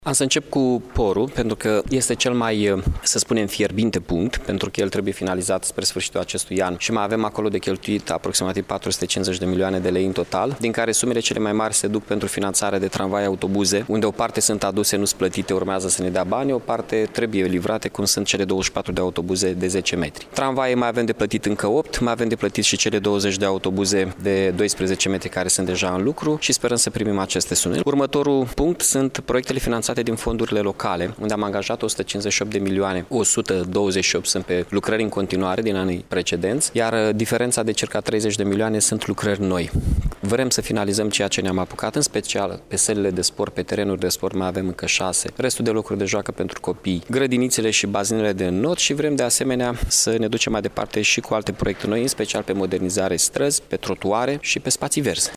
Am să încep cu porul, pentru că este cel mai, să spunem, fierbinte punct, pentru că el trebuie finalizat spre sfârșitul acestui an și mai avem acolo de cheltuit aproximativ 450 de milioane de lei în total, din care sumele cele mai mari se duc pentru finanțare de tramvai, autobuze, unde o parte sunt aduse, nu-s plătite, urmează să ne dea bani, o parte trebuie livrate, cum sunt cele 24 de autobuze de 10 metri. Tramvaie mai avem de plătit încă 8, mai avem de plătit și cele 20 de autobuze de 12 metri care sunt deja în lucru și sperăm să primim aceste sume. Următorul punct sunt proiectele finanțate din fondurile locale, unde am angajat 158 de milioane, 128 sunt pe lucrări în continuare din anii precedenți, iar diferența de circa 30 de milioane sunt lucrări noi. Vrem să finalizăm ceea ce ne-am apucat, în special pe sălile de sport, pe terenuri de sport mai avem încă 6, restul de locuri de joacă pentru copii, grădinițele și bazinele de not și vrem de asemenea să ne ducem mai departe și cu alte proiecte noi, în special pe modernizare străzi, pe trotuare și pe spații verzi.